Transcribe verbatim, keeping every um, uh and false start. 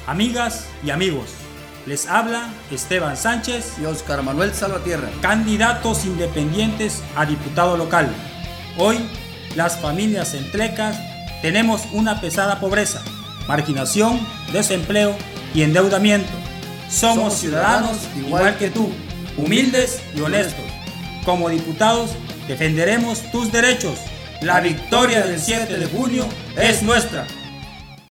Amigas y amigos, les habla Esteban Sánchez y Oscar Manuel Salvatierra, candidatos independientes a diputado local. Hoy, las familias entlecas tenemos una pesada pobreza, marginación, desempleo y endeudamiento. Somos, Somos ciudadanos igual que tú, humildes y honestos. Como diputados, defenderemos tus derechos. La victoria del siete de junio es nuestra.